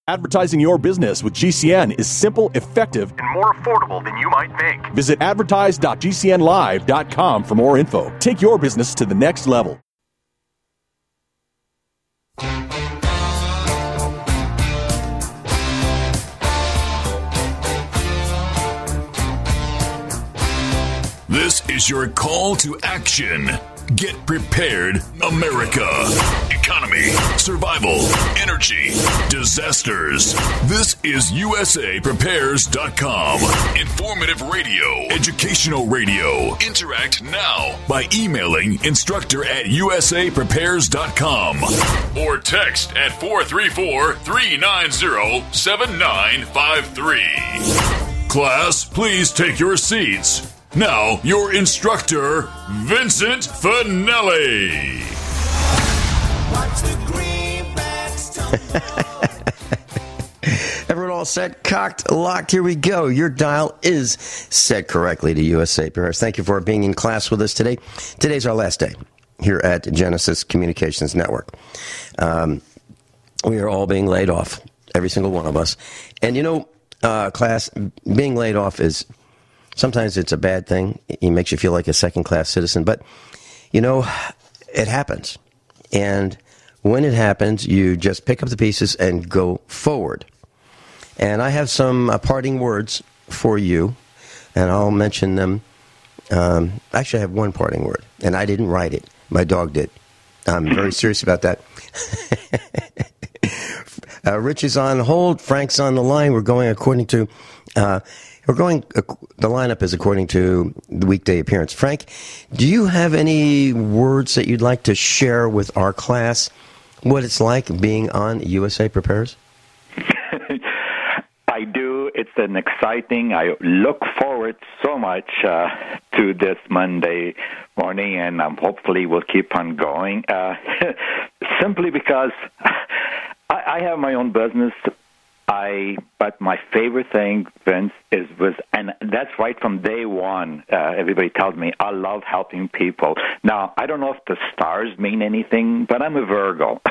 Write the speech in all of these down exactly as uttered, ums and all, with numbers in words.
Advertising your business with G C N is simple, effective, and more affordable than you might think. Visit advertise dot g c n live dot com for more info. Take your business to the next level. This is your call to action. Get prepared, America. Economy, survival, energy, disasters. This is U S A Prepares dot com. Informative radio, educational radio. Interact now by emailing instructor at U S A Prepares dot com or text at four three four, three nine zero, seven nine five three. Class, please take your seats. Now, your instructor, Vincent Finelli. Watch the greenbacks Everyone all set, cocked, locked. Here we go. Your dial is set correctly to U S A Prepares. Thank you for being in class with us today. Today's our last day here at Genesis Communications Network. Um, we are all being laid off, every single one of us. And you know, uh, class, being laid off is... sometimes it's a bad thing. It makes you feel like a second-class citizen. But, you know, it happens. And when it happens, you just pick up the pieces and go forward. And I have some uh, parting words for you, and I'll mention them. Um, actually, I have one parting word, and I didn't write it. My dog did. I'm very serious about that. uh, Rich is on hold. Frank's on the line. We're going according to... Uh, We're going, the lineup is according to the weekday appearance. Frank, do you have any words that you'd like to share with our class, what it's like being on U S A Prepares? I do. It's an exciting, I look forward so much uh, to this Monday morning, and um, hopefully we'll keep on going. Uh, simply because I, I have my own business. I, but my favorite thing, Vince, is was, and that's right from day one. Uh, everybody tells me I love helping people. Now, I don't know if the stars mean anything, but I'm a Virgo.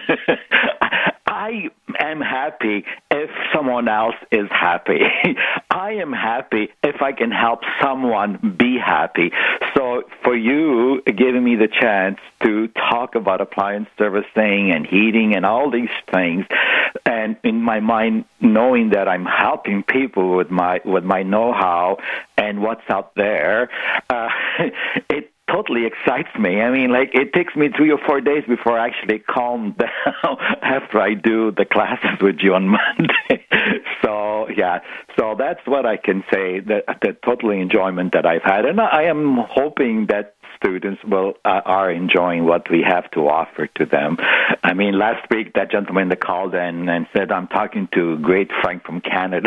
I am happy if someone else is happy. I am happy if I can help someone be happy. So for you giving me the chance to talk about appliance servicing and heating and all these things, and in my mind knowing that I'm helping people with my with my know-how and what's out there, uh, it totally excites me. I mean, like, it takes me three or four days before I actually calm down after I do the classes with you on Monday. So, yeah, so that's what I can say, the, the total enjoyment that I've had. And I am hoping that students will uh, are enjoying what we have to offer to them. I mean, last week that gentleman that called in and said, I'm talking to great Frank from Canada.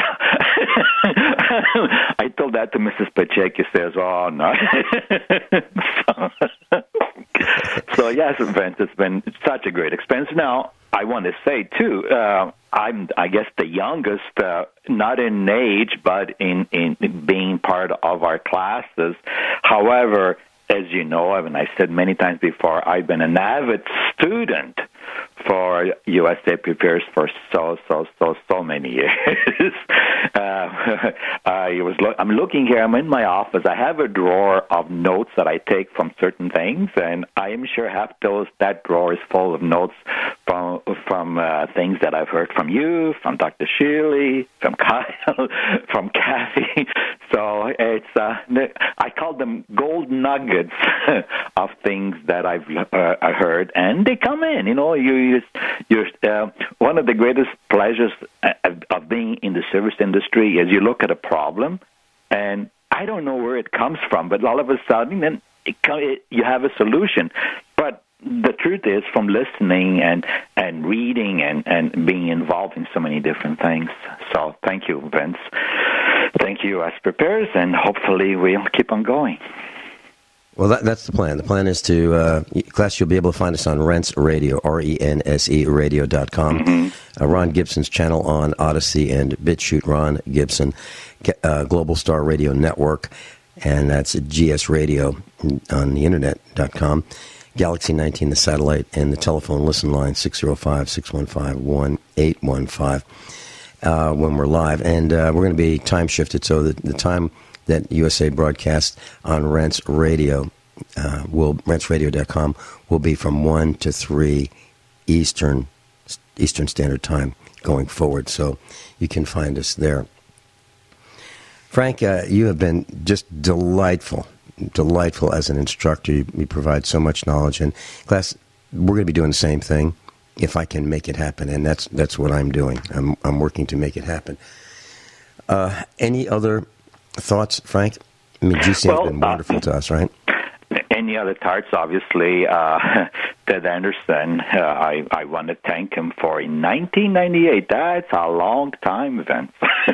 I told that to Missus Pacheco. She says, oh, no. so, so, yes, Vince, it's been such a great experience. Now, I want to say, too, uh, I'm, I guess, the youngest, uh, not in age, but in, in being part of our classes. However, as you know, I mean, I said many times before, I've been an avid student for U S A Prepares for so, so, so, so many years. uh, I was lo- I'm looking here. I'm in my office. I have a drawer of notes that I take from certain things, and I am sure half those that drawer is full of notes from from uh, things that I've heard from you, from Doctor Shirley, from Kyle, from Kathy. So it's uh, I call them gold nuggets of things that I've uh, heard, and they come in. You know, you you're uh, one of the greatest pleasures of, of being in the service industry is you look at a problem, and I don't know where it comes from, but all of a sudden, then it, it, you have a solution. But the truth is, from listening and, and reading and, and being involved in so many different things. So thank you, Vince. Thank you, U S Prepares, and hopefully we'll keep on going. Well, that, that's the plan. The plan is to, uh, class, you'll be able to find us on Rense Radio, R E N S E radio dot com. Mm-hmm. Uh, Ron Gibson's channel on Odyssey and BitChute, Ron Gibson, uh, Global Star Radio Network, and that's G S Radio on the internet dot com. Galaxy nineteen, the satellite, and the telephone listen line, six oh five, six one five, one eight one five, uh, when we're live. And uh, we're going to be time shifted, so that the time that U S A broadcasts on Rents Radio, uh, will rents radio dot com, will be from one to three Eastern Eastern Standard Time going forward. So you can find us there. Frank, uh, you have been just delightful. delightful as an instructor. You, you provide so much knowledge. And class, we're going to be doing the same thing if I can make it happen. And that's that's what I'm doing. I'm I'm working to make it happen. Uh, any other thoughts, Frank? I mean, G C N has well, been wonderful uh, to us, right? Any other thoughts? Obviously, uh, Ted Anderson, uh, I, I want to thank him for in nineteen ninety-eight. That's a long time, Vince,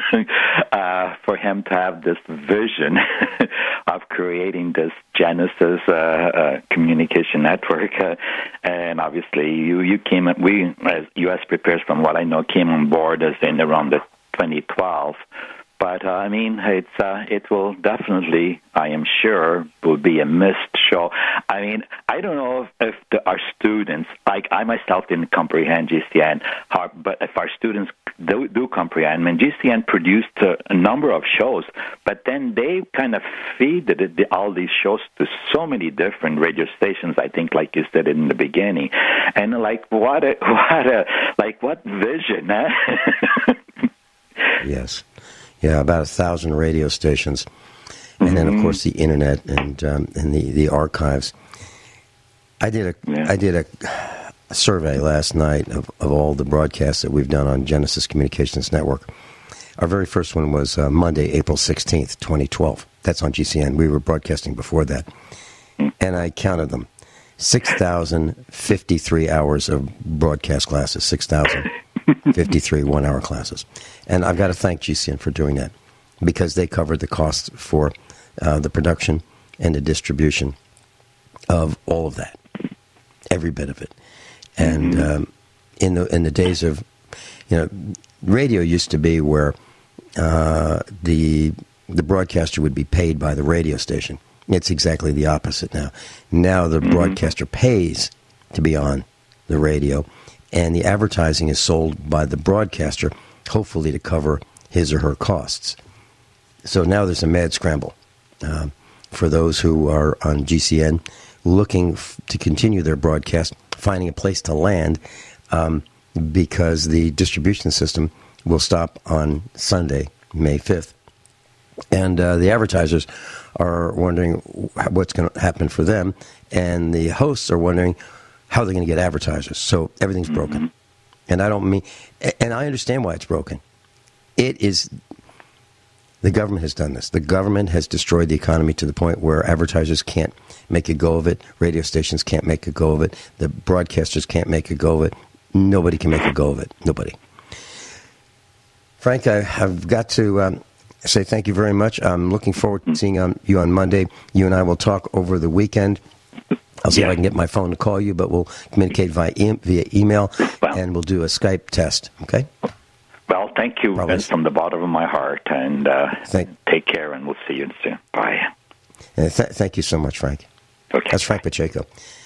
uh, for him to have this vision of creating this Genesis uh, uh, communication network. Uh, and obviously, you, you came, we, as U S Prepares, from what I know, came on board as in around the twenty twelve. But, uh, I mean, it's uh, it will definitely, I am sure, will be a missed show. I mean, I don't know if, if the, our students, like I myself didn't comprehend G C N, how, but if our students do, do comprehend, I mean, G C N produced a, a number of shows, but then they kind of feed the, the, all these shows to so many different radio stations, I think, like you said in the beginning. And, like, what a, what a, like, what vision, huh? Yes. Yeah, about a thousand radio stations, and mm-hmm. then of course the internet and um, and the, the archives. I did a yeah. I did a, a survey last night of, of all the broadcasts that we've done on Genesis Communications Network. Our very first one was uh, Monday, April sixteenth, twenty twelve. That's on G C N. We were broadcasting before that, and I counted them: six thousand fifty-three hours of broadcast classes. Six thousand. fifty-three one-hour classes. And I've got to thank G C N for doing that, because they covered the costs for uh, the production and the distribution of all of that, every bit of it. And mm-hmm. um, in the in the days of, you know, radio used to be where uh, the the broadcaster would be paid by the radio station. It's exactly the opposite now. Now the mm-hmm. broadcaster pays to be on the radio, and the advertising is sold by the broadcaster, hopefully to cover his or her costs. So now there's a mad scramble uh, for those who are on G C N looking f- to continue their broadcast, finding a place to land, um, because the distribution system will stop on Sunday, May fifth. And uh, the advertisers are wondering what's going to happen for them, and the hosts are wondering how they're going to get advertisers. So everything's broken. Mm-hmm. And I don't mean, and I understand why it's broken. It is, the government has done this. The government has destroyed the economy to the point where advertisers can't make a go of it. Radio stations can't make a go of it. The broadcasters can't make a go of it. Nobody can make a go of it. Nobody. Frank, I, I've got to um, say thank you very much. I'm looking forward to seeing um, you on Monday. You and I will talk over the weekend. I'll see yeah. if I can get my phone to call you, but we'll communicate via, e- via email, well, and we'll do a Skype test, okay? Well, thank you, Vince, from the bottom of my heart, and uh, thank- take care, and we'll see you soon. Bye. Uh, th- thank you so much, Frank. Okay. That's Frank Pacheco.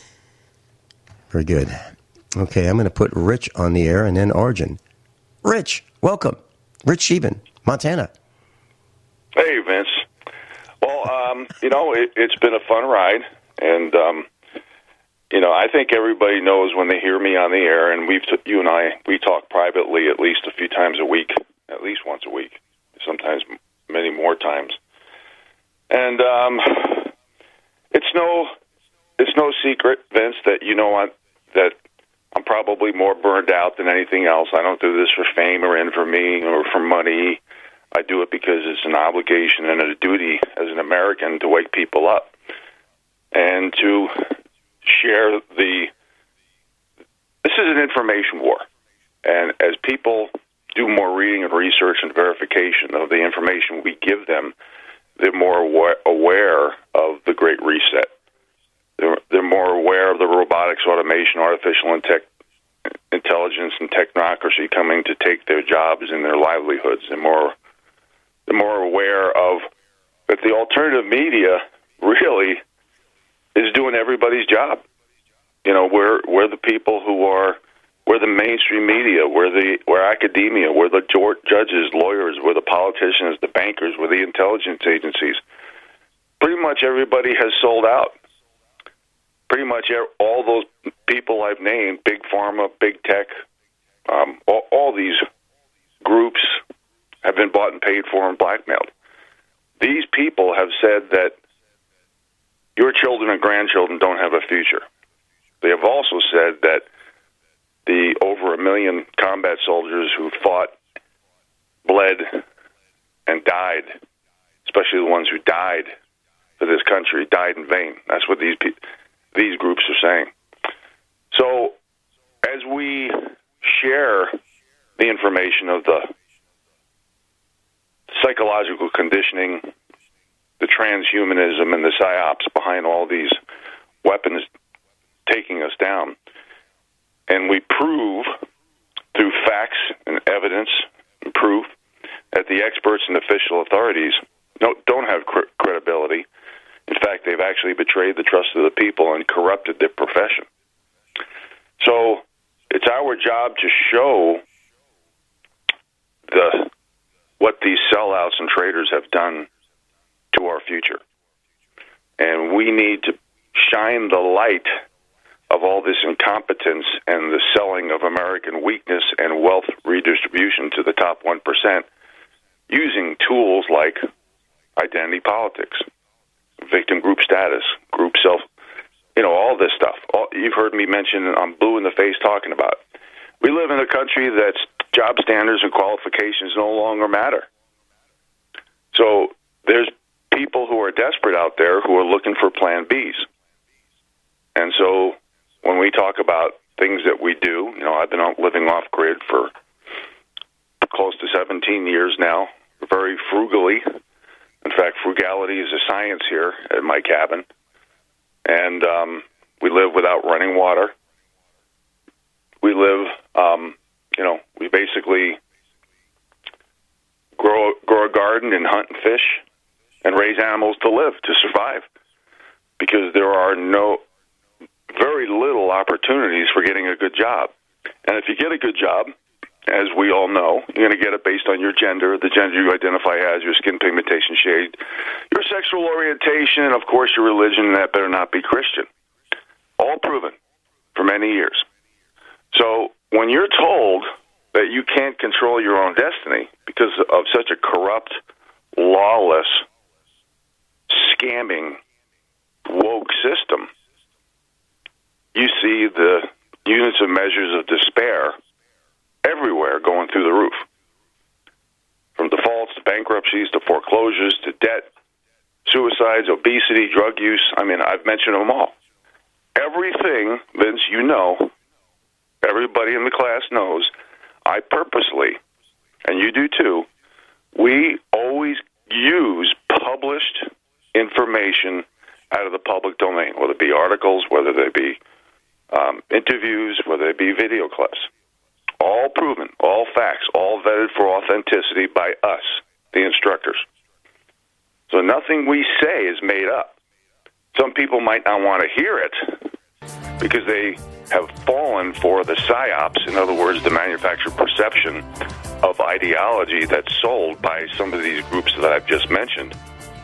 Very good. Okay, I'm going to put Rich on the air, and then Arjun. Rich, welcome. Rich Sheehan, Montana. Hey, Vince. Well, um, you know, it, it's been a fun ride, and... Um, You know, I think everybody knows when they hear me on the air, and we've t- you and I, we talk privately at least a few times a week, at least once a week, sometimes many more times. And um, it's no, it's no secret, Vince, that you know I, that I'm probably more burned out than anything else. I don't do this for fame or infamy or for money. I do it because it's an obligation and a duty as an American to wake people up and to share the, this is an information war. And as people do more reading and research and verification of the information we give them, they're more aware of the Great Reset. They're, they're more aware of the robotics, automation, artificial and tech, intelligence and technocracy coming to take their jobs and their livelihoods. They're more, they're more aware of that the alternative media really is doing everybody's job. You know, we're we're the people who are we're the mainstream media, we're the we're academia, we're the judges, lawyers, we're the politicians, the bankers, we're the intelligence agencies. Pretty much everybody has sold out. Pretty much all those people I've named, big pharma, big tech, um, all, all these groups have been bought and paid for and blackmailed. These people have said that your children and grandchildren don't have a future. They have also said that the over a million combat soldiers who fought, bled, and died, especially the ones who died for this country, died in vain. That's what these pe- these groups are saying. So as we share the information of the psychological conditioning, the transhumanism, and the psyops behind all these weapons taking us down, and we prove through facts and evidence and proof that the experts and official authorities don't have credibility. In fact, they've actually betrayed the trust of the people and corrupted their profession. So it's our job to show the what these sellouts and traitors have done to our future. And we need to shine the light of all this incompetence and the selling of American weakness and wealth redistribution to the top one percent using tools like identity politics, victim group status, group self, you know, all this stuff. All, you've heard me mention, I'm blue in the face talking about it. We live in a country that's job standards and qualifications no longer matter. So there's people who are desperate out there who are looking for plan Bs. And so when we talk about things that we do, you know, I've been out living off-grid for close to seventeen years now, very frugally. In fact, frugality is a science here at my cabin. And um, we live without running water. We live, um, you know, we basically grow, grow a garden and hunt and fish and raise animals to live, to survive. Because there are no, very little opportunities for getting a good job. And if you get a good job, as we all know, you're going to get it based on your gender, the gender you identify as, your skin pigmentation shade, your sexual orientation, and, of course, your religion, and that better not be Christian. All proven for many years. So when you're told that you can't control your own destiny because of such a corrupt, lawless, scamming, woke system, you see the units of measures of despair everywhere going through the roof. From defaults to bankruptcies to foreclosures to debt, suicides, obesity, drug use. I mean, I've mentioned them all. Everything, Vince, you know, everybody in the class knows, I purposely, and you do too, we always use published information out of the public domain, whether it be articles, whether they be um, interviews, whether it be video clips. All proven, all facts, all vetted for authenticity by us, the instructors. So nothing we say is made up. Some people might not want to hear it because they have fallen for the psyops, in other words, the manufactured perception of ideology that's sold by some of these groups that I've just mentioned.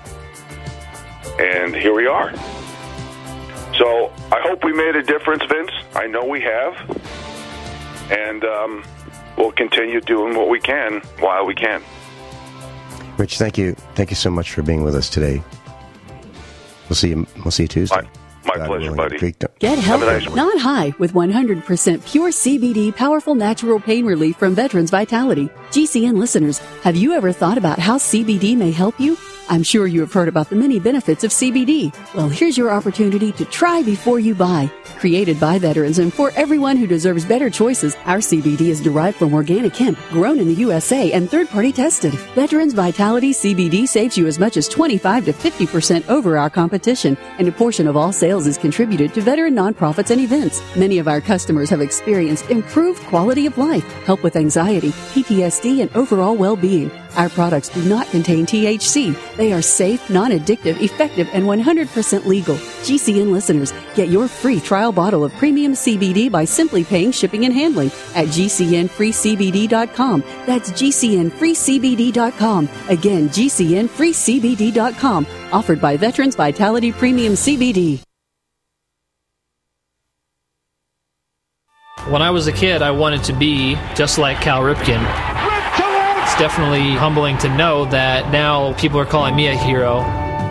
And here we are. So I hope we made a difference, Vince. I know we have. And um, we'll continue doing what we can while we can. Rich, thank you. Thank you so much for being with us today. We'll see you. We'll see you Tuesday. My, my pleasure, buddy. Get healthy, nice not high, with one hundred percent pure C B D, powerful natural pain relief from Veterans Vitality. G C N listeners, have you ever thought about how C B D may help you? I'm sure you have heard about the many benefits of C B D. Well, here's your opportunity to try before you buy. Created by veterans and for everyone who deserves better choices, our C B D is derived from organic hemp, grown in the U S A and third-party tested. Veterans Vitality C B D saves you as much as twenty-five to fifty percent over our competition, and a portion of all sales is contributed to Veterans and nonprofits and events. Many of our customers have experienced improved quality of life, help with anxiety, P T S D, and overall well-being. Our products do not contain T H C. They are safe, non-addictive, effective, and one hundred percent legal. G C N listeners, get your free trial bottle of premium C B D by simply paying shipping and handling at G C N free C B D dot com. That's G C N free C B D dot com. Again, G C N free C B D dot com. Offered by Veterans Vitality Premium C B D. When I was a kid, I wanted to be just like Cal Ripken. It's definitely humbling to know that now people are calling me a hero.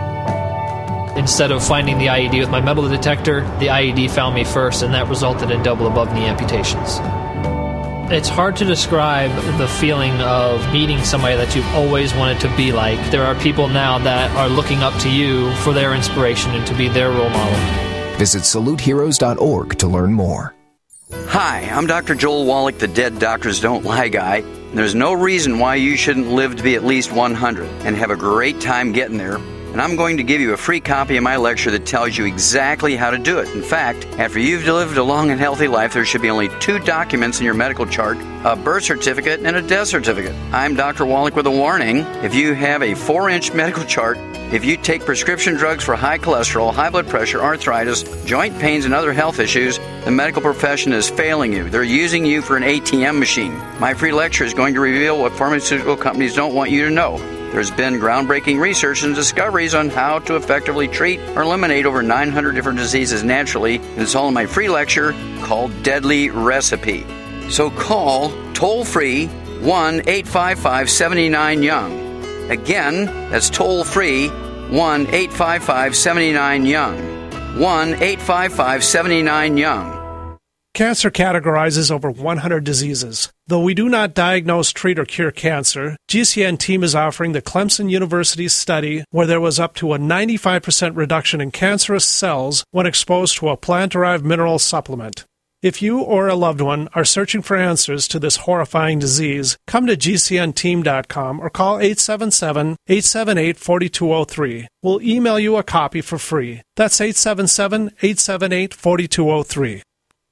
Instead of finding the I E D with my metal detector, the I E D found me first, and that resulted in double above knee amputations. It's hard to describe the feeling of meeting somebody that you've always wanted to be like. There are people now that are looking up to you for their inspiration and to be their role model. Visit salute heroes dot org to learn more. Hi, I'm Doctor Joel Wallach, the Dead Doctors Don't Lie guy. There's no reason why you shouldn't live to be at least one hundred and have a great time getting there. And I'm going to give you a free copy of my lecture that tells you exactly how to do it. In fact, after you've lived a long and healthy life, there should be only two documents in your medical chart, a birth certificate and a death certificate. I'm Doctor Wallach with a warning. If you have a four-inch medical chart, if you take prescription drugs for high cholesterol, high blood pressure, arthritis, joint pains, and other health issues, the medical profession is failing you. They're using you for an A T M machine. My free lecture is going to reveal what pharmaceutical companies don't want you to know. There's been groundbreaking research and discoveries on how to effectively treat or eliminate over nine hundred different diseases naturally, and it's all in my free lecture called Deadly Recipe. So call toll-free one eight five five seven nine Young. Again, that's toll-free one eight five five seven nine Young. one eight five five seven nine Young. Cancer categorizes over one hundred diseases. Though we do not diagnose, treat, or cure cancer, G C N team is offering the Clemson University study where there was up to a ninety-five percent reduction in cancerous cells when exposed to a plant-derived mineral supplement. If you or a loved one are searching for answers to this horrifying disease, come to G C N team dot com or call eight seven seven, eight seven eight, four two zero three. We'll email you a copy for free. That's eight seven seven, eight seven eight, four two zero three.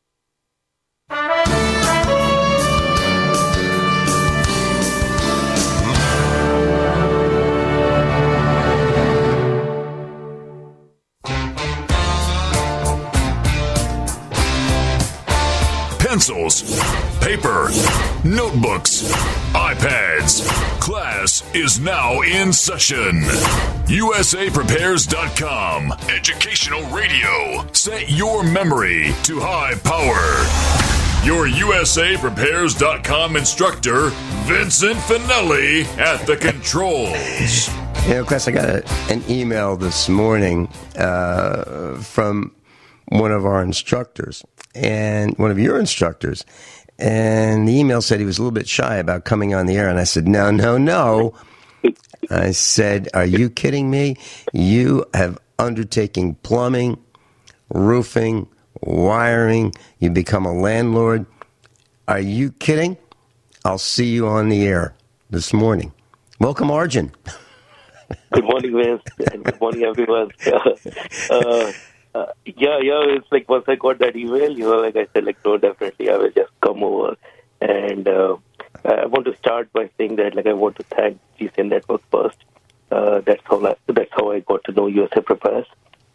Pencils, paper, notebooks, iPads. Class is now in session. U S A Prepares dot com. Educational radio. Set your memory to high power. Your U S A Prepares dot com instructor, Vincent Finelli, at the controls. You know, Chris, I got a, an email this morning uh, from one of our instructors, and one of your instructors, and the email said he was a little bit shy about coming on the air, and I said, no, no, no. I said, are you kidding me? You have undertaken plumbing, roofing, wiring. You become a landlord. Are you kidding? I'll see you on the air this morning. Welcome, Arjun. Good morning, Vince, and good morning, everyone. uh, Uh, yeah, yeah, it's like once I got that email, you know, like I said, like, no, definitely, I will just come over. And uh, I want to start by saying that, like, I want to thank G C N Network first. Uh, that's how I, that's how I got to know U S A Prepares.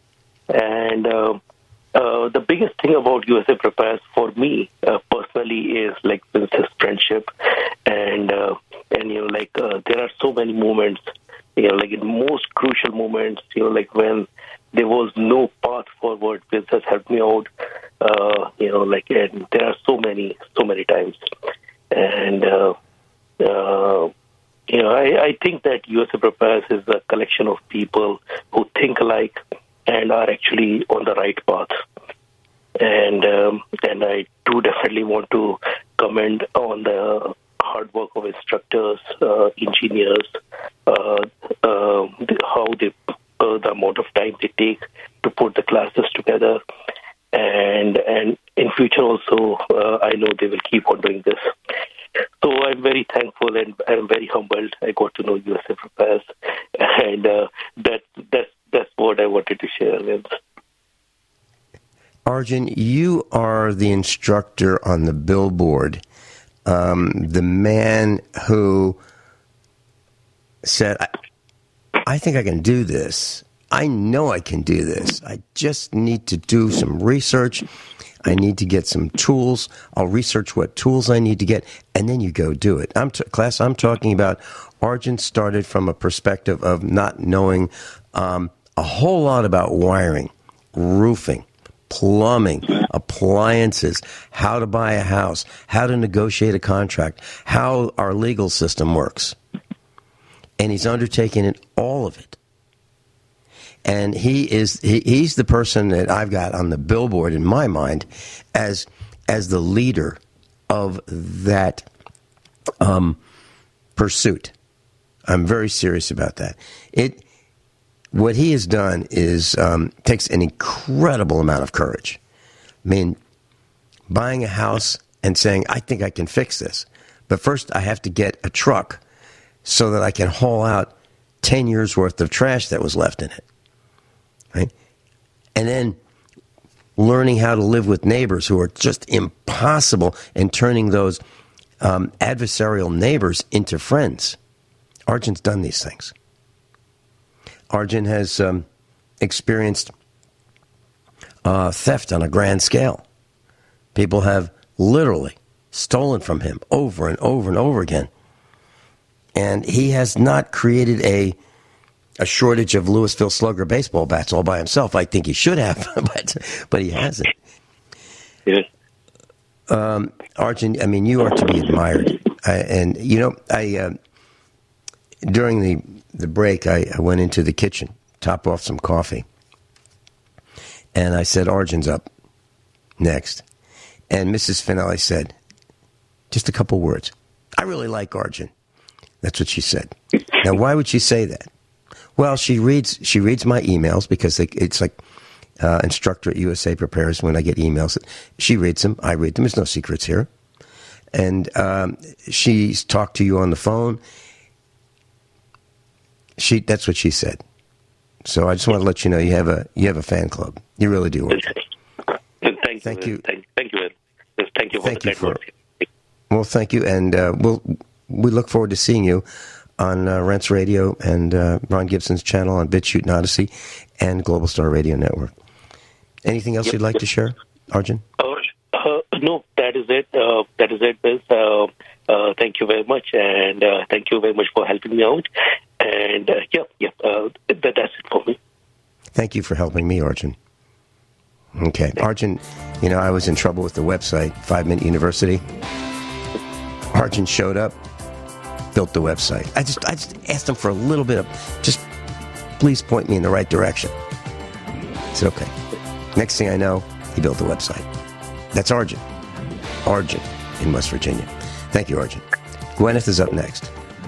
And uh, uh, the biggest thing about U S A Prepares for me uh, personally is, like, Vince's friendship. And, uh, and you know, like, uh, there are so many moments, you know, like, in most crucial moments, you know, like, when there was no path forward, Vince has helped me out, uh, you know, like, and there are so many, so many times. And, uh, uh, you know, I, I think that U S A Prepares is a collection of people who think alike and are actually on the right path. And, um, and I do definitely want to comment on the hard work of instructors, uh, engineers, uh, uh, how they Uh, the amount of time they take to put the classes together, and and in future also, uh, I know they will keep on doing this. So I'm very thankful and I'm very humbled. I got to know U S A Prepares, and uh, that that's that's what I wanted to share with. Arjun, you are the instructor on the billboard, um, the man who said, I, I think I can do this. I know I can do this. I just need to do some research. I need to get some tools. I'll research what tools I need to get, and then you go do it. I'm t- class, I'm talking about Arjun started from a perspective of not knowing um, a whole lot about wiring, roofing, plumbing, appliances, how to buy a house, how to negotiate a contract, how our legal system works. And he's undertaken it, all of it. And he is he, he's the person that I've got on the billboard in my mind as as the leader of that um, pursuit. I'm very serious about that. It what he has done is um, takes an incredible amount of courage. I mean, buying a house and saying, I think I can fix this. But first I have to get a truck so that I can haul out ten years worth of trash that was left in it. Right? And then learning how to live with neighbors who are just impossible and turning those um, adversarial neighbors into friends. Arjun's done these things. Arjun has um, experienced uh, theft on a grand scale. People have literally stolen from him over and over and over again. And he has not created a a shortage of Louisville Slugger baseball bats all by himself. I think he should have, but but he hasn't. Yes. Um, Arjun, I mean, you are to be admired. I, and, you know, I uh, during the, the break, I, I went into the kitchen, top off some coffee. And I said, Arjun's up next. And Missus Finelli said, just a couple words. I really like Arjun. That's what she said. Now, why would she say that? Well, she reads she reads my emails because it's like uh, instructor at U S A Prepares when I get emails. She reads them. I read them. There's no secrets here. And um, she's talked to you on the phone. She That's what she said. So I just want to let you know you have a you have a fan club. You really do. Thank, thank you. Thank, thank you. Yes, thank you for thank the you for, Well, thank you. And uh, we'll, we look forward to seeing you on uh, Rents Radio and uh, Ron Gibson's channel on BitChute and Odyssey and Global Star Radio Network. Anything else yep. you'd like to share, Arjun? Uh, uh, no, that is it. Uh, that is it, Bill. Uh, uh, thank you very much, and uh, thank you very much for helping me out. And uh, yeah, yeah, uh, that, that's it for me. Thank you for helping me, Arjun. Okay, Arjun, you know, I was in trouble with the website, Five Minute University. Arjun showed up, built the website. I just I just asked him for a little bit of, just please point me in the right direction. I said, okay. Next thing I know, he built the website. That's Arjun. Arjun in West Virginia. Thank you, Arjun. Gwyneth is up next.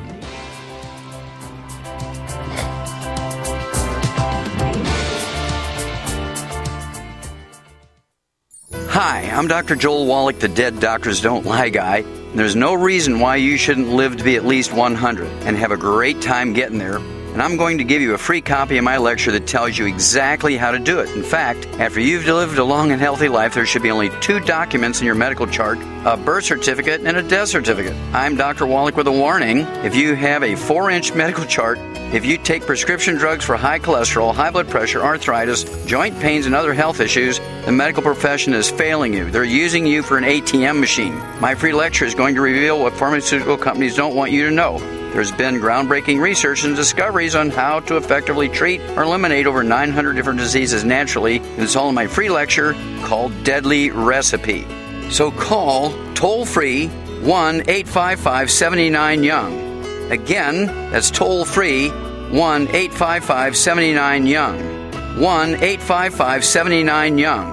Hi, I'm Doctor Joel Wallach, the Dead Doctors Don't Lie guy. And there's no reason why you shouldn't live to be at least one hundred and have a great time getting there. And I'm going to give you a free copy of my lecture that tells you exactly how to do it. In fact, after you've lived a long and healthy life, there should be only two documents in your medical chart, a birth certificate and a death certificate. I'm Doctor Wallach with a warning. If you have a four-inch medical chart, if you take prescription drugs for high cholesterol, high blood pressure, arthritis, joint pains, and other health issues, the medical profession is failing you. They're using you for an A T M machine. My free lecture is going to reveal what pharmaceutical companies don't want you to know. There's been groundbreaking research and discoveries on how to effectively treat or eliminate over nine hundred different diseases naturally, and it's all in my free lecture called Deadly Recipe. So call toll-free one eight five five, seven nine, young. Again, that's toll-free one eight five five, seven nine, young. one eight five five, seven nine, young.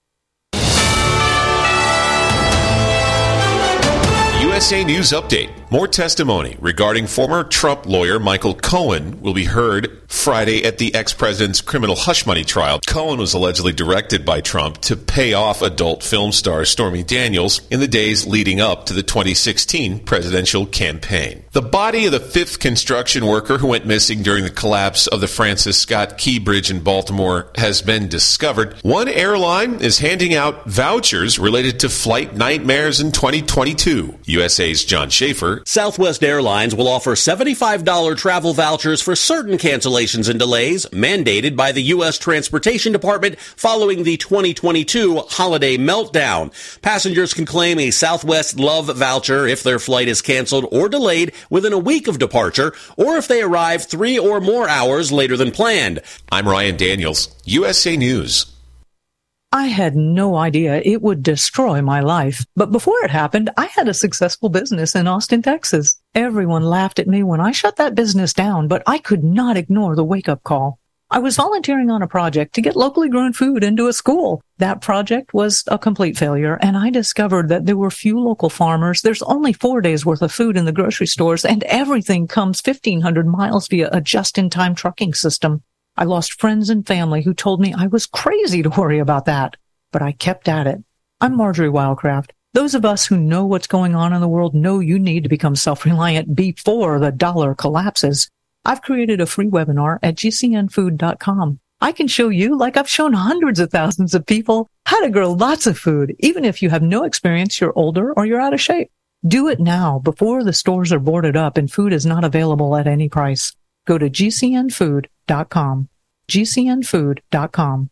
U S A News Update. More testimony regarding former Trump lawyer Michael Cohen will be heard Friday at the ex-president's criminal hush money trial. Cohen was allegedly directed by Trump to pay off adult film star Stormy Daniels in the days leading up to the twenty sixteen presidential campaign. The body of the fifth construction worker who went missing during the collapse of the Francis Scott Key Bridge in Baltimore has been discovered. One airline is handing out vouchers related to flight nightmares in twenty twenty-two. U S A's John Schaefer. Southwest Airlines will offer seventy-five dollars travel vouchers for certain cancellations and delays mandated by the U S Transportation Department following the twenty twenty-two holiday meltdown. Passengers can claim a Southwest Love voucher if their flight is canceled or delayed within a week of departure, or if they arrive three or more hours later than planned. I'm Ryan Daniels, U S A News. I had no idea it would destroy my life. But before it happened, I had a successful business in Austin, Texas. Everyone laughed at me when I shut that business down, but I could not ignore the wake-up call. I was volunteering on a project to get locally grown food into a school. That project was a complete failure, and I discovered that there were few local farmers. There's only four days worth of food in the grocery stores, and everything comes fifteen hundred miles via a just-in-time trucking system. I lost friends and family who told me I was crazy to worry about that, but I kept at it. I'm Marjorie Wildcraft. Those of us who know what's going on in the world know you need to become self-reliant before the dollar collapses. I've created a free webinar at G C N food dot com. I can show you, like I've shown hundreds of thousands of people, how to grow lots of food, even if you have no experience, you're older, or you're out of shape. Do it now before the stores are boarded up and food is not available at any price. Go to G C N food dot com. G C N food dot com.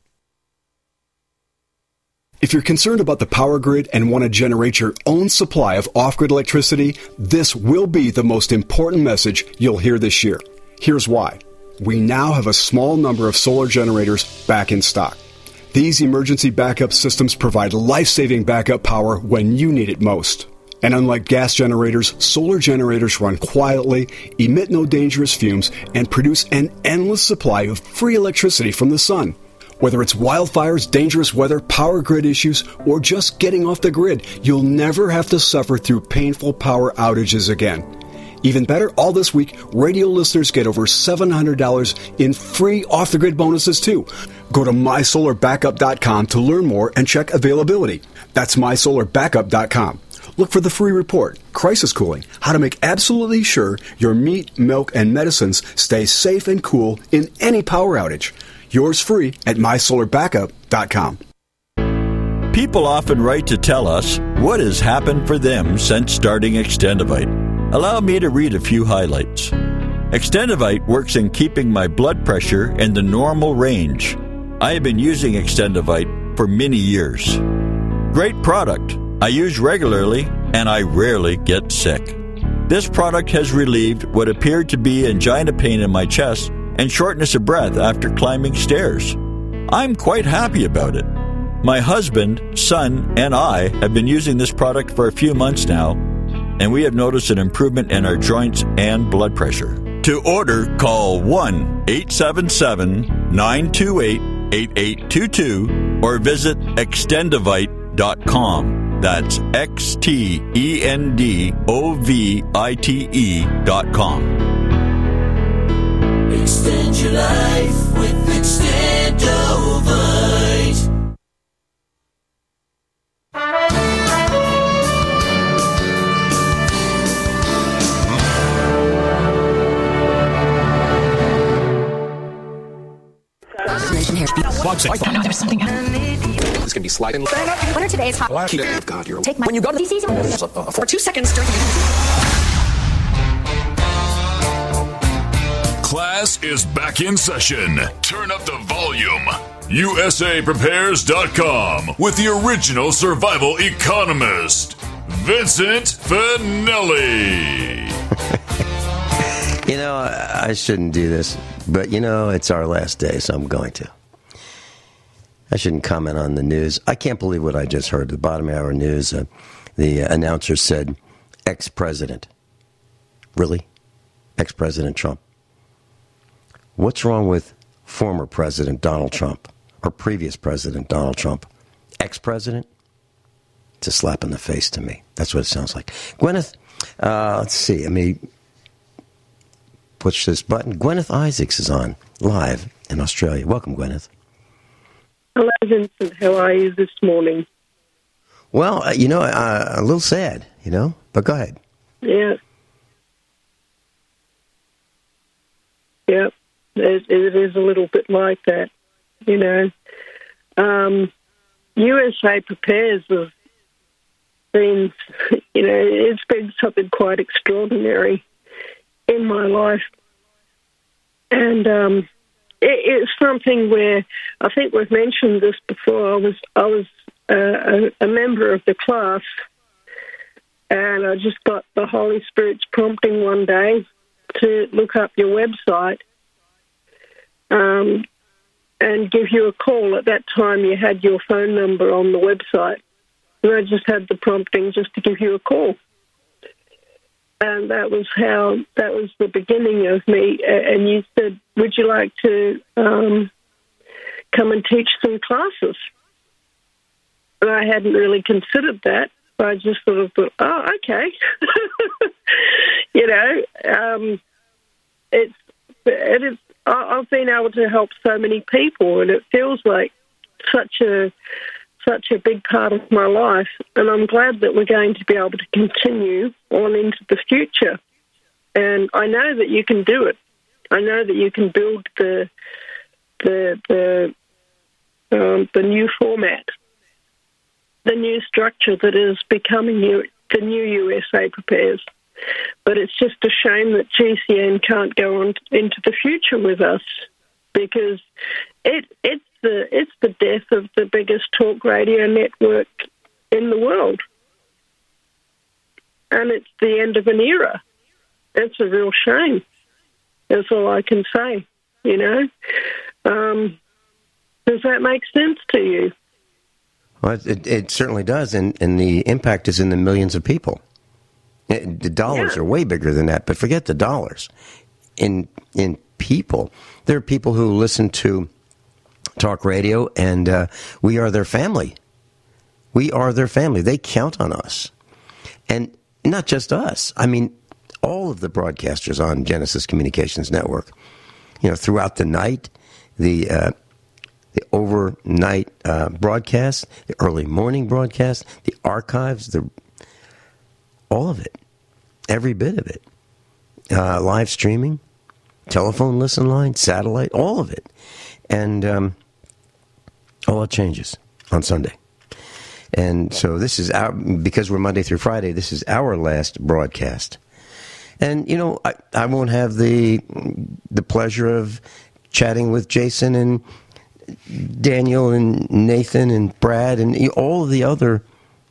If you're concerned about the power grid and want to generate your own supply of off-grid electricity, this will be the most important message you'll hear this year. Here's why. We now have a small number of solar generators back in stock. These emergency backup systems provide life-saving backup power when you need it most. And unlike gas generators, solar generators run quietly, emit no dangerous fumes, and produce an endless supply of free electricity from the sun. Whether it's wildfires, dangerous weather, power grid issues, or just getting off the grid, you'll never have to suffer through painful power outages again. Even better, all this week, radio listeners get over seven hundred dollars in free off-the-grid bonuses, too. Go to my solar backup dot com to learn more and check availability. That's my solar backup dot com. Look for the free report, Crisis Cooling, how to make absolutely sure your meat, milk, and medicines stay safe and cool in any power outage. Yours free at my solar backup dot com. People often write to tell us what has happened for them since starting Extendivite. Allow me to read a few highlights. Extendivite works in keeping my blood pressure in the normal range. I have been using Extendivite for many years. Great product. I use regularly, and I rarely get sick. This product has relieved what appeared to be angina pain in my chest and shortness of breath after climbing stairs. I'm quite happy about it. My husband, son, and I have been using this product for a few months now, and we have noticed an improvement in our joints and blood pressure. To order, call one eight seven seven, nine two eight, eight eight two two or visit extendivite dot com. That's X T E N D O V I T E dot com. Extend your life with Extendovite. I know there's something happening. It's going to be sliding. What are today's hot? God, you're... Take my... When you go to the D C for two seconds during the... Class is back in session. Turn up the volume. U S A prepares dot com with the original survival economist, Vincent Finelli. You know, I shouldn't do this, but you know, it's our last day, so I'm going to. I shouldn't comment on the news. I can't believe what I just heard. The bottom hour news, uh, the announcer said, ex-president. Really? Ex-President Trump. What's wrong with former President Donald Trump or previous President Donald Trump? Ex-president? It's a slap in the face to me. That's what it sounds like. Gwyneth, Uh, let's see. I mean, push this button. Gwyneth Isaacs is on live in Australia. Welcome, Gwyneth. Hello, Vincent. How are you this morning? Well, uh, you know, uh, a little sad, you know, but go ahead. Yeah. Yeah, it, it is a little bit like that, you know. Um, U S A Prepares has been, you know, it's been something quite extraordinary in my life. And um, it, it's something where I think we've mentioned this before. I was I was uh, a, a member of the class, and I just got the Holy Spirit's prompting one day to look up your website um, and give you a call. At that time, you had your phone number on the website, and I just had the prompting just to give you a call. And that was how, that was the beginning of me. And you said, would you like to um, come and teach some classes? And I hadn't really considered that. I just sort of thought, oh, okay. you know, um, it's, it is, I've been able to help so many people, and it feels like such a such a big part of my life, and I'm glad that we're going to be able to continue on into the future. And I know that you can do it. I know that you can build the the the um, the new format, the new structure that is becoming you, the new U S A Prepares. But it's just a shame that G C N can't go on into the future with us, because it it's the it's the death of the biggest talk radio network in the world, and it's the end of an era. It's a real shame. That's all I can say. You know, um, does that make sense to you? Well, it, it certainly does, and, and the impact is in the millions of people. It, the dollars yeah. are way bigger than that, but forget the dollars. In in people, there are people who listen to talk radio, and uh, we are their family. We are their family. They count on us. And not just us. I mean, all of the broadcasters on Genesis Communications Network, you know, throughout the night, the uh, the overnight uh, broadcast, the early morning broadcast, the archives, the all of it, every bit of it, uh, live streaming, telephone listen line, satellite, all of it. And um, all it changes on Sunday. And so this is our, because we're Monday through Friday, this is our last broadcast. And, you know, I, I won't have the the pleasure of chatting with Jason and Daniel and Nathan and Brad and all of the other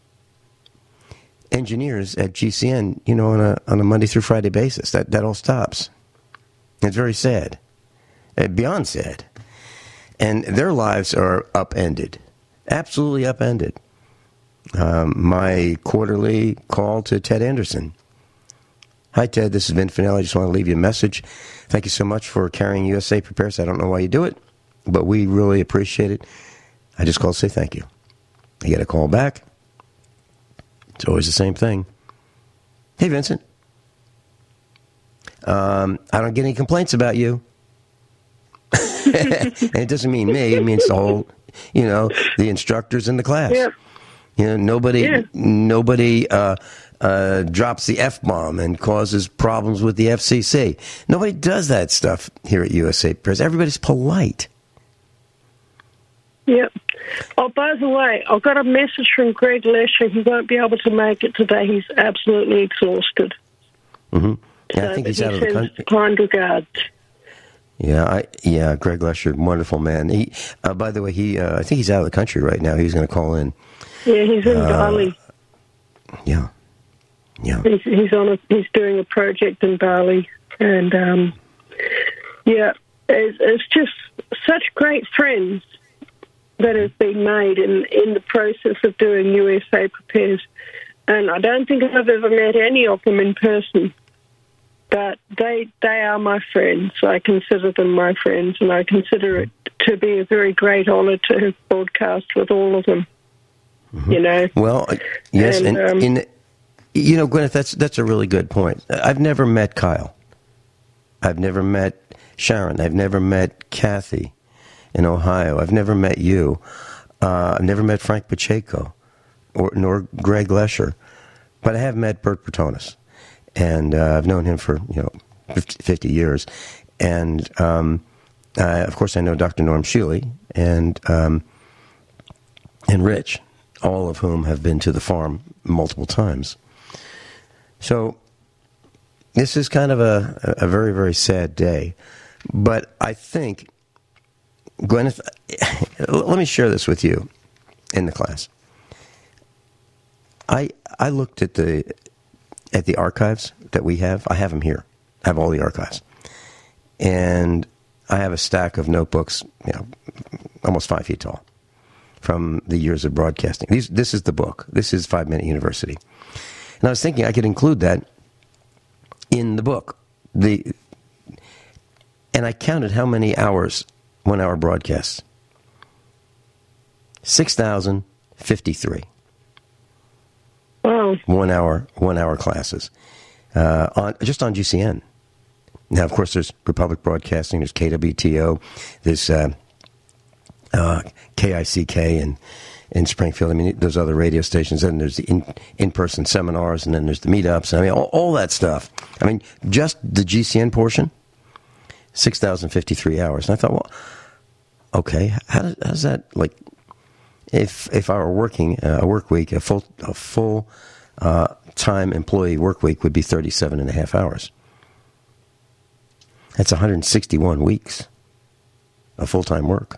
engineers at G C N, you know, on a on a Monday through Friday basis. That that all stops. It's very sad, uh, beyond sad, and their lives are upended, absolutely upended. Um, my quarterly call to Ted Anderson. Hi, Ted. This is Vin Finelli. I just want to leave you a message. Thank you so much for carrying U S A Prepares. I don't know why you do it, but we really appreciate it. I just called to say thank you. I get a call back. It's always the same thing. Hey, Vincent. Um, I don't get any complaints about you. And it doesn't mean me. It means the whole, you know, the instructors in the class. Yeah. You know, nobody, yeah. nobody uh, uh, drops the F-bomb and causes problems with the F C C. Nobody does that stuff here at U S A Press. Everybody's polite. Yep. Oh, by the way, I've got a message from Greg Lesher. He won't be able to make it today. He's absolutely exhausted. Mm-hmm. Yeah, so I think he's out of the country. Kind regards. Yeah, I, yeah, Greg Lesher, wonderful man. He, uh, by the way, he, uh, I think he's out of the country right now. He's going to call in. Yeah, he's in uh, Bali. Yeah, yeah. He's, he's on. A, he's doing a project in Bali, and um, yeah, it's, it's just such great friends that have been made in in the process of doing U S A Prepares, and I don't think I've ever met any of them in person. But they they are my friends. I consider them my friends, and I consider it to be a very great honour to broadcast with all of them. Mm-hmm. You know. Well, yes, and, and um, in You know, Gwyneth, that's that's a really good point. I've never met Kyle. I've never met Sharon. I've never met Kathy in Ohio. I've never met you. Uh, I've never met Frank Pacheco or nor Greg Lesher. But I have met Bert Bertonis. And uh, I've known him for, you know, fifty years. And, um, uh, of course, I know Doctor Norm Shealy and um, and Rich, all of whom have been to the farm multiple times. So this is kind of a, a very, very sad day. But I think, Gwyneth, let me share this with you in the class. I I looked at the at the archives that we have. I have them here. I have all the archives. And I have a stack of notebooks, you know, almost five feet tall from the years of broadcasting. These, this is the book. This is Five Minute University. And I was thinking I could include that in the book. The And I counted how many hours, one-hour broadcasts. six thousand fifty-three. Wow. One-hour, one-hour classes. Uh, on just on G C N. Now, of course, there's Republic Broadcasting, there's K W T O, there's uh, uh, K I C K in, in Springfield. I mean, there's other radio stations, and there's the in, in-person seminars, and then there's the meetups. I mean, all, all that stuff. I mean, just the G C N portion, six thousand fifty-three hours. And I thought, well, okay, how does, how does that, like, if if I were working uh, a work week, a full, a full uh, time employee work week would be thirty-seven and a half hours. That's one hundred sixty-one weeks of full-time work.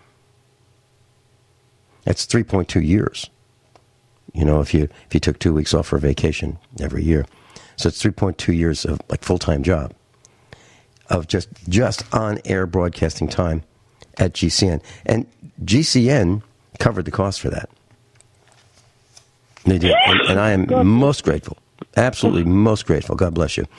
That's three point two years. You know, if you if you took two weeks off for vacation every year. So it's three point two years of like full-time job of just just on-air broadcasting time at G C N. And G C N covered the cost for that. They did. And, and I am most grateful. Absolutely most grateful. God bless you.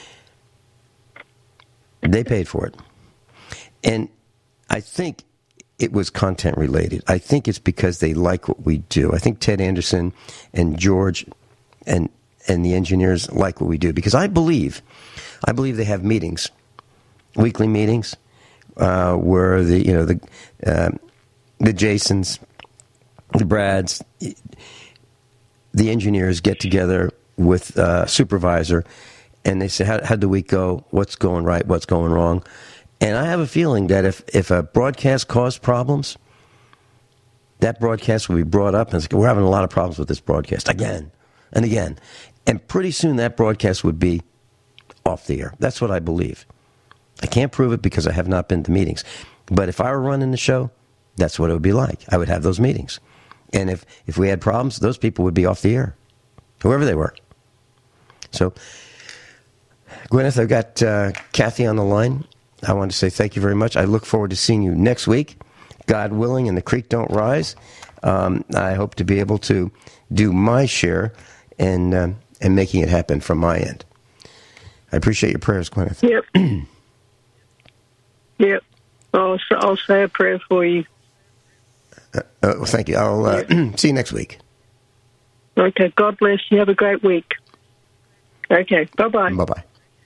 They paid for it. And I think it was content related. I think it's because they like what we do. I think Ted Anderson and George and and the engineers like what we do. Because I believe, I believe they have meetings, weekly meetings, uh, where the, you know, the, uh, the Jasons, the Brads, the engineers get together with a supervisor, and they say, how, how'd the week go? What's going right? What's going wrong? And I have a feeling that if, if a broadcast caused problems, that broadcast will be brought up and say, we're having a lot of problems with this broadcast again and again. And pretty soon that broadcast would be off the air. That's what I believe. I can't prove it because I have not been to meetings. But if I were running the show, that's what it would be like. I would have those meetings. And if, if we had problems, those people would be off the air, whoever they were. So, Gwyneth, I've got uh, Kathy on the line. I want to say thank you very much. I look forward to seeing you next week, God willing, and the creek don't rise. Um, I hope to be able to do my share and um, and making it happen from my end. I appreciate your prayers, Gwyneth. Yep. Yep. I'll, I'll say a prayer for you. Uh, uh, well, thank you. I'll uh, yep. see you next week. Okay. God bless you. Have a great week. Okay. Bye-bye. Bye-bye.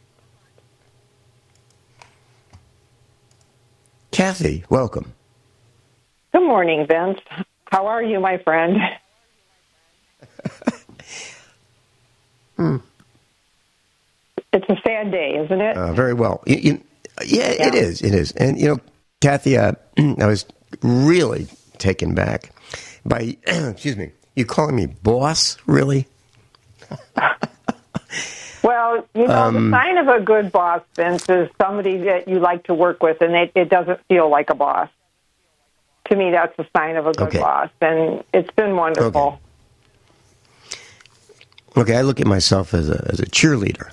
Kathy, welcome. Good morning, Vince. How are you, my friend? hmm. It's a sad day, isn't it? Uh, very well. You, you, yeah, yeah, it is. It is. And, you know, Kathy, uh, I was really taken back by, excuse me, you calling me boss, really? Well, you know, um, the sign of a good boss, Vince, is somebody that you like to work with, and it, it doesn't feel like a boss. To me, that's the sign of a good okay. boss, and it's been wonderful. Okay. okay, I look at myself as a as a cheerleader.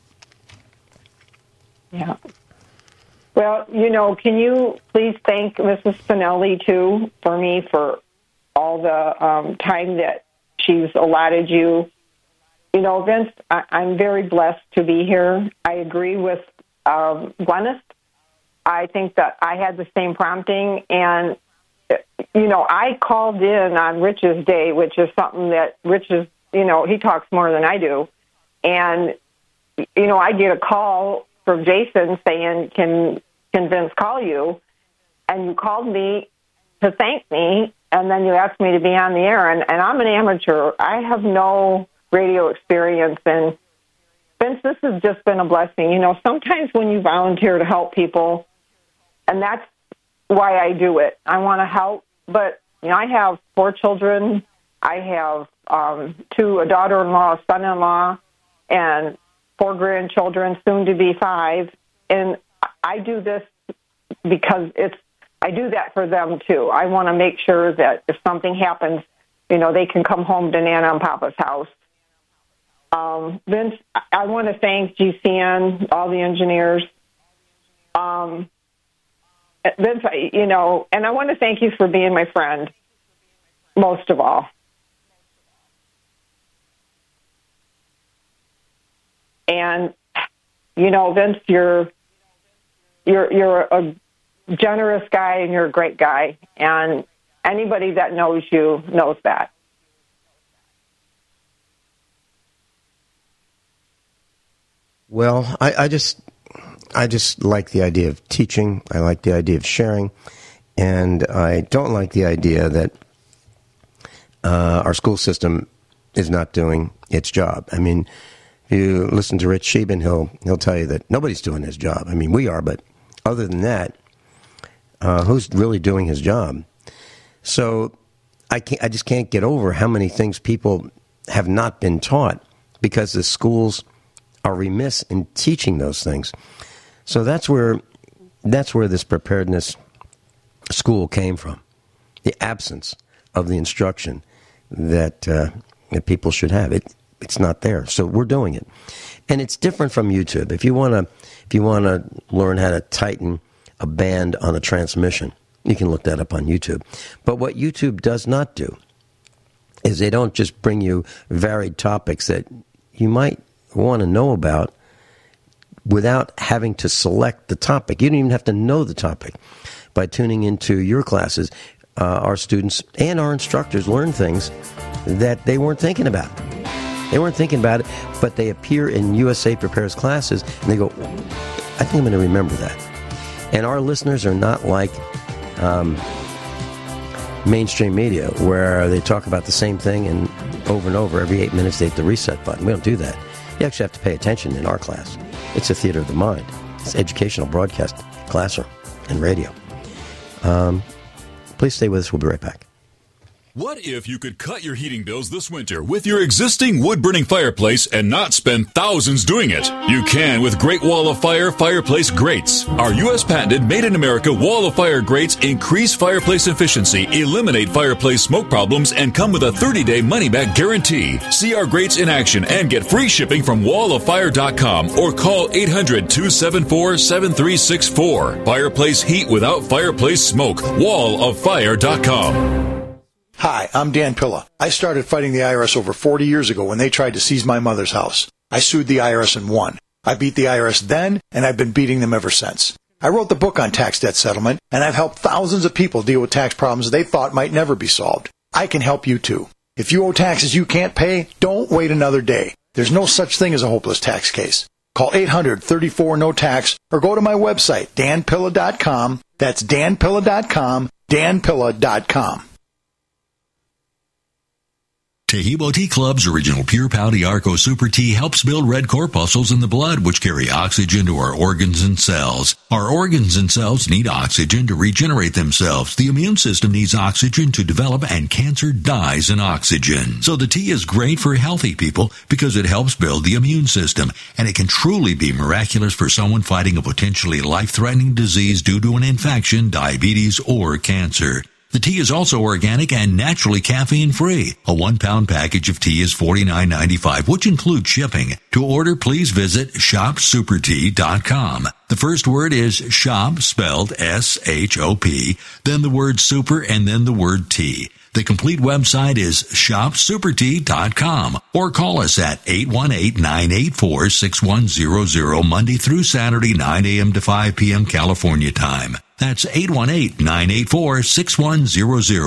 Yeah. Well, you know, can you please thank Missus Spinelli, too, for me for all the um, time that she's allotted you. You know, Vince, I, I'm very blessed to be here. I agree with um, Gwyneth. I think that I had the same prompting, and, you know, I called in on Rich's day, which is something that Rich is you know, he talks more than I do. And, you know, I get a call from Jason saying, can, can Vince call you? And you called me to thank me, and then you asked me to be on the air. And, and I'm an amateur. I have no radio experience. And, Vince, this has just been a blessing. You know, sometimes when you volunteer to help people, and that's why I do it. I want to help, but, you know, I have four children. I have um, two, a daughter-in-law, a son-in-law, and four grandchildren, soon to be five. And I do this because it's, I do that for them too. I want to make sure that if something happens, you know, they can come home to Nana and Papa's house. Um, Vince, I want to thank G C N, all the engineers. Um, Vince, you know, and I want to thank you for being my friend, most of all. And, you know, Vince, you're you're you're a generous guy and you're a great guy. And anybody that knows you knows that. Well, I, I just I just like the idea of teaching. I like the idea of sharing. And I don't like the idea that uh, our school system is not doing its job. I mean, if you listen to Rich Sheben, he'll, he'll tell you that nobody's doing his job. I mean, we are, but other than that, uh, who's really doing his job? So I can't, I just can't get over how many things people have not been taught because the schools are remiss in teaching those things. So that's where that's where this preparedness school came from, the absence of the instruction that, uh, that people should have. It it's not there, so we're doing it, and it's different from YouTube. If you want to, if you want to learn how to tighten a band on a transmission, you can look that up on YouTube. But what YouTube does not do is they don't just bring you varied topics that you might want to know about without having to select the topic. You don't even have to know the topic. By tuning into your classes, uh, our students and our instructors learn things that they weren't thinking about. They weren't thinking about it, but they appear in U S A Prepares classes, and they go, I think I'm going to remember that. And our listeners are not like um, mainstream media, where they talk about the same thing, and over and over, every eight minutes, they hit the reset button. We don't do that. You actually have to pay attention in our class. It's a theater of the mind. It's educational broadcast, classroom, and radio. Um, please stay with us. We'll be right back. What if you could cut your heating bills this winter with your existing wood-burning fireplace and not spend thousands doing it? You can with Great Wall of Fire fireplace grates. Our U S patented made-in-America Wall of Fire grates increase fireplace efficiency, eliminate fireplace smoke problems, and come with a thirty-day money-back guarantee. See our grates in action and get free shipping from wall of fire dot com or call eight hundred, two seven four, seven three six four. Fireplace heat without fireplace smoke. wall of fire dot com. Hi, I'm Dan Pilla. I started fighting the I R S over forty years ago when they tried to seize my mother's house. I sued the I R S and won. I beat the I R S then, and I've been beating them ever since. I wrote the book on tax debt settlement, and I've helped thousands of people deal with tax problems they thought might never be solved. I can help you too. If you owe taxes you can't pay, don't wait another day. There's no such thing as a hopeless tax case. Call eight hundred, thirty-four, no tax or go to my website, dan pilla dot com. That's dan pilla dot com, dan pilla dot com. Tehebo Tea Club's original Pure Pouty Arco Super Tea helps build red corpuscles in the blood, which carry oxygen to our organs and cells. Our organs and cells need oxygen to regenerate themselves. The immune system needs oxygen to develop, and cancer dies in oxygen. So the tea is great for healthy people because it helps build the immune system, and it can truly be miraculous for someone fighting a potentially life-threatening disease due to an infection, diabetes, or cancer. The tea is also organic and naturally caffeine-free. A one-pound package of tea is forty-nine ninety-five, which includes shipping. To order, please visit shop super tea dot com. The first word is shop, spelled S H O P, then the word super, and then the word tea. The complete website is shop super tea dot com, or call us at eight one eight, nine eight four, six one zero zero Monday through Saturday, nine a.m. to five p.m. California time. That's eight one eight, nine eight four, six one zero zero.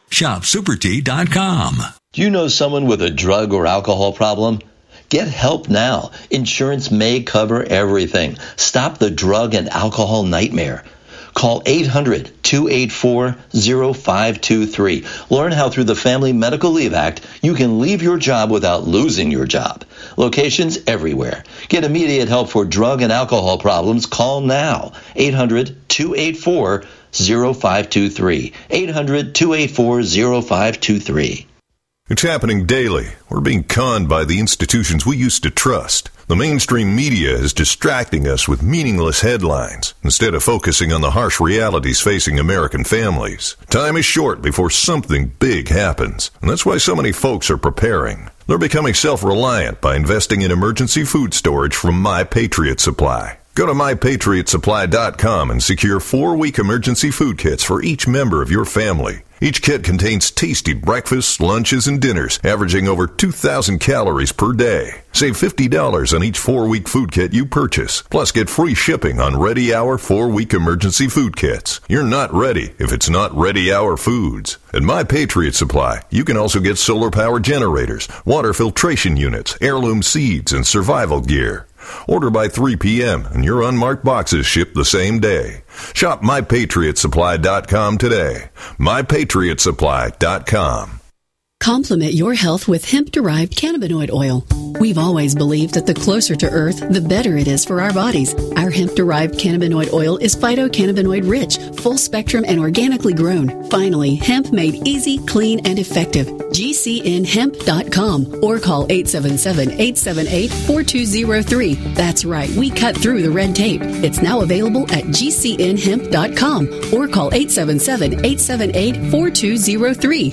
Shop super tea dot com. Do you know someone with a drug or alcohol problem? Get help now. Insurance may cover everything. Stop the drug and alcohol nightmare. Call eight hundred, two eight four, zero five two three. Learn how through the Family Medical Leave Act you can leave your job without losing your job. Locations everywhere. Get immediate help for drug and alcohol problems. Call now. eight hundred, two eight four, zero five two three. eight hundred, two eight four, zero five two three. It's happening daily. We're being conned by the institutions we used to trust. The mainstream media is distracting us with meaningless headlines instead of focusing on the harsh realities facing American families. Time is short before something big happens, and that's why so many folks are preparing. They're becoming self-reliant by investing in emergency food storage from My Patriot Supply. Go to my patriot supply dot com and secure four-week emergency food kits for each member of your family. Each kit contains tasty breakfasts, lunches, and dinners, averaging over two thousand calories per day. Save fifty dollars on each four-week food kit you purchase. Plus, get free shipping on Ready Hour four-week emergency food kits. You're not ready if it's not Ready Hour Foods. At My Patriot Supply, you can also get solar power generators, water filtration units, heirloom seeds, and survival gear. Order by three p.m. and your unmarked boxes ship the same day. Shop my patriot supply dot com today. my patriot supply dot com. Complement your health with hemp-derived cannabinoid oil. We've always believed that the closer to Earth, the better it is for our bodies. Our hemp-derived cannabinoid oil is phytocannabinoid-rich, full-spectrum, and organically grown. Finally, hemp made easy, clean, and effective. G C N hemp dot com or call eight seven seven, eight seven eight, four two zero three. That's right, we cut through the red tape. It's now available at G C N hemp dot com or call eight seven seven, eight seven eight, four two zero three.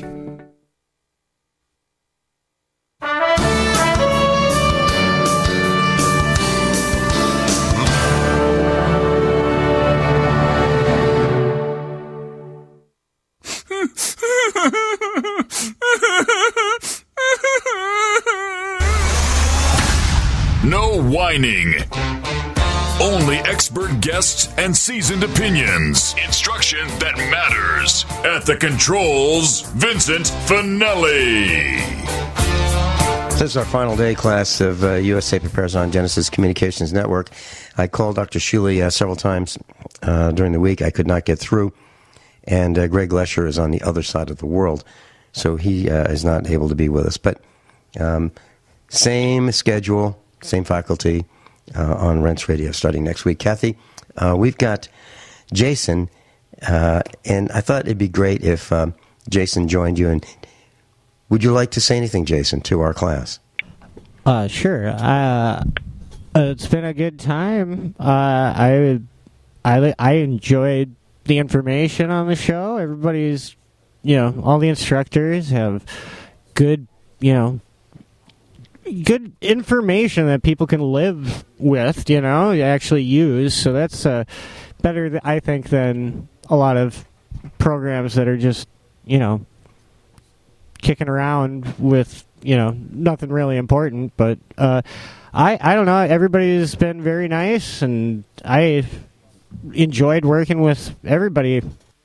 No whining. Only expert guests and seasoned opinions. Instruction that matters. At the controls, Vincent Finelli. This is our final day class of uh, U S A Prepares on Genesis Communications Network. I called Doctor Shuley uh, several times uh, during the week. I could not get through. And uh, Greg Lesher is on the other side of the world, so he uh, is not able to be with us. But um, same schedule, same faculty uh, on Rense Radio starting next week. Kathy, uh, we've got Jason, uh, and I thought it'd be great if um, Jason joined you. And would you like to say anything, Jason, to our class? Uh, sure. Uh, it's been a good time. Uh, I, I, I enjoyed the information on the show. Everybody's, you know, all the instructors have good, you know, good information that people can live with, you know, actually use. So that's uh, better, I think, than a lot of programs that are just, you know, kicking around with, you know, nothing really important. But uh, I, I don't know. Everybody's been very nice, and I enjoyed working with everybody.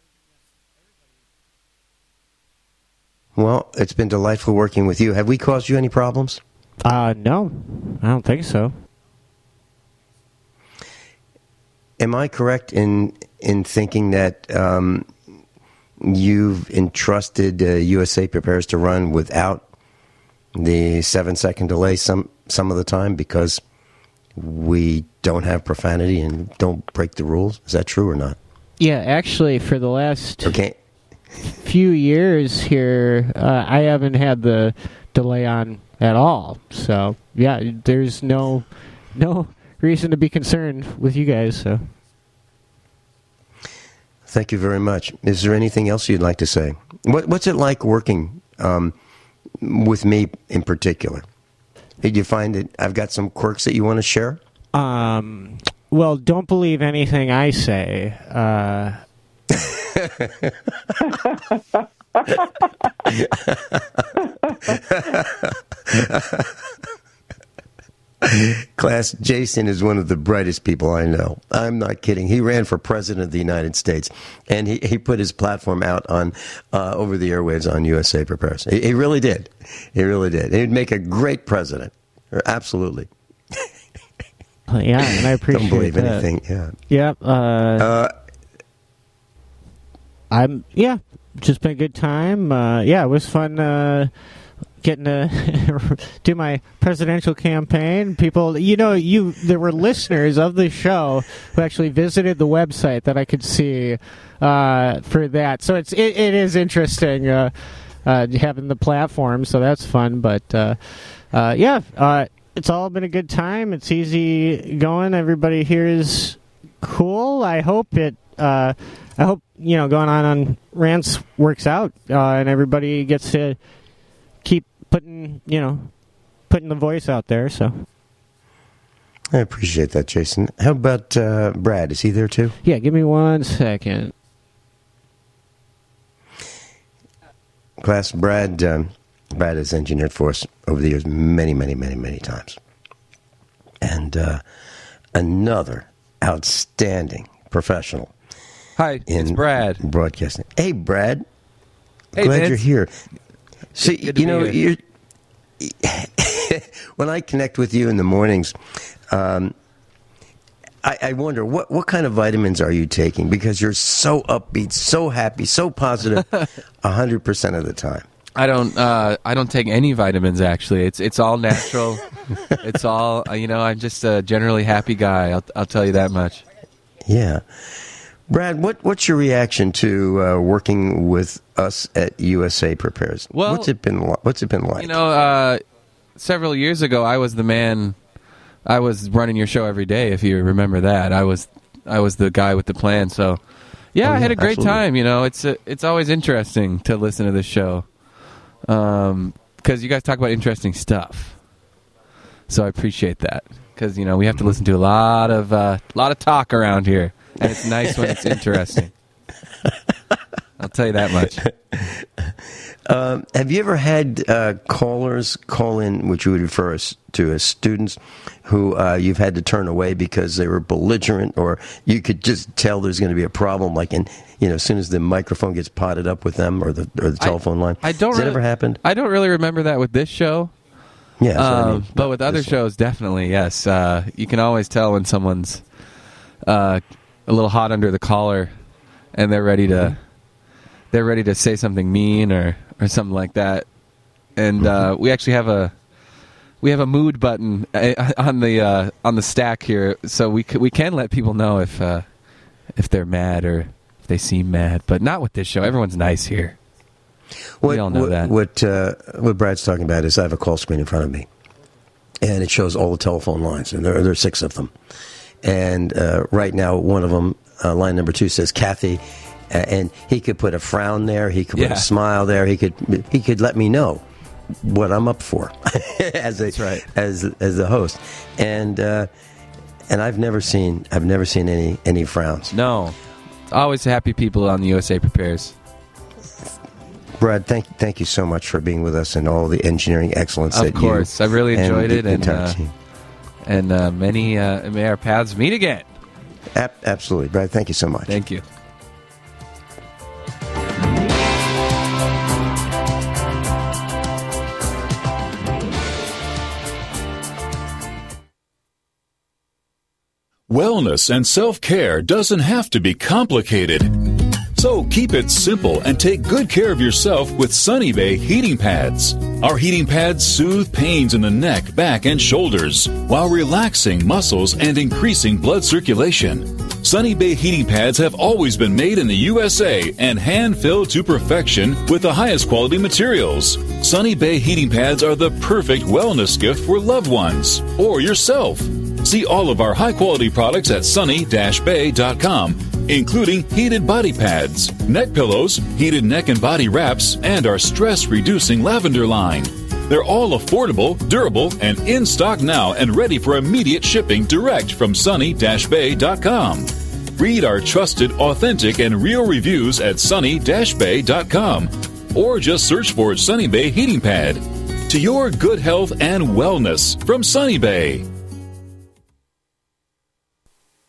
Well, it's been delightful working with you. Have we caused you any problems? Uh, no, I don't think so. Am I correct in in thinking that um, you've entrusted uh, U S A Prepares to run without the seven-second delay some some of the time because we don't have profanity and don't break the rules? Is that true or not? Yeah, actually, for the last okay. few years here, uh, I haven't had the delay on at all. So, yeah, there's no no reason to be concerned with you guys. So, thank you very much. Is there anything else you'd like to say? What, what's it like working um, with me in particular? Did you find that I've got some quirks that you want to share? Um. Well, don't believe anything I say. Uh, Class, Jason is one of the brightest people I know. I'm not kidding. He ran for president of the United States, and he, he put his platform out on uh, over the airwaves on U S A Prepares. He, he really did. He really did. He'd make a great president. Absolutely. Yeah, and I appreciate Don't believe that. anything. Yeah. Yep. Uh, uh, I'm, yeah, just been a good time. Uh, yeah, it was fun uh, getting to do my presidential campaign. People, you know, you there were listeners of the show who actually visited the website that I could see uh, for that. So it's it, it is interesting uh, uh, having the platform, so that's fun. But, uh, uh, yeah, uh, it's all been a good time. It's easy going. Everybody here is cool. I hope it. Uh, I hope you know going on on Rants works out, uh, and everybody gets to keep putting you know putting the voice out there. So I appreciate that, Jason. How about uh, Brad? Is he there too? Yeah. Give me one second. Class, Brad. Um, Brad has engineered for us over the years many, many, many, many times. And uh, another outstanding professional. Hi, it's Brad. Broadcasting. Hey, Brad. Hey, Glad Vince. you're here. See, Good to you be know, here. you're, when I connect with you in the mornings, um, I, I wonder, what, what kind of vitamins are you taking? Because you're so upbeat, so happy, so positive one hundred percent of the time. I don't. Uh, I don't take any vitamins. Actually, it's it's all natural. It's all uh, you know. I'm just a generally happy guy. I'll I'll tell you that much. Yeah, Brad. What what's your reaction to uh, working with us at U S A Prepares? Well, what's it been? li- What's it been like? You know, uh, several years ago, I was the man. I was running your show every day. If you remember that, I was I was the guy with the plan. So, yeah, Oh, I had yeah, a great absolutely. time. You know, it's a, it's always interesting to listen to this show. Um, because you guys talk about interesting stuff, so I appreciate that. Because you know we have to listen to a lot of uh, lot of talk around here, and it's nice when it's interesting. I'll tell you that much. Um, have you ever had uh, callers call in, which you would refer us to as students, who uh, you've had to turn away because they were belligerent, or you could just tell there's going to be a problem, like in you know, as soon as the microphone gets potted up with them or the or the telephone line? I don't. Has that really, ever happened? I don't really remember that with this show. Yeah, that's what I um, mean. but with other shows, definitely yes. Uh, you can always tell when someone's uh, a little hot under the collar, and they're ready to Mm-hmm. they're ready to say something mean or, or something like that. And uh, we actually have a we have a mood button uh, on the uh, on the stack here, so we c- we can let people know if uh, if they're mad or if they seem mad, but not with this show. Everyone's nice here. What, we all know what, that. What uh, what Brad's talking about is I have a call screen in front of me, and it shows all the telephone lines, and there, there are six of them. And uh, right now, one of them, uh, line number two, says Kathy, uh, and he could put a frown there, he could put Yeah. a smile there, he could he could let me know what I'm up for as a right. as as the host, and uh, and I've never seen I've never seen any any frowns. No, always happy people on the U S A Prepares. Brad, thank thank you so much for being with us and all the engineering excellence. Of that course, you I really and enjoyed the it, and entire uh, team. and uh, many uh, may our paths meet again. Ab- absolutely, Brad. Thank you so much. Thank you. Wellness and self-care doesn't have to be complicated. So keep it simple and take good care of yourself with Sunny Bay heating pads. Our heating pads soothe pains in the neck, back, and shoulders while relaxing muscles and increasing blood circulation. Sunny Bay heating pads have always been made in the U S A and hand-filled to perfection with the highest quality materials. Sunny Bay heating pads are the perfect wellness gift for loved ones or yourself. See all of our high-quality products at sunny dash bay dot com, including heated body pads, neck pillows, heated neck and body wraps, and our stress-reducing lavender line. They're all affordable, durable, and in stock now and ready for immediate shipping direct from sunny dash bay dot com. Read our trusted, authentic, and real reviews at sunny dash bay dot com or just search for Sunny Bay Heating Pad. To your good health and wellness from Sunny Bay.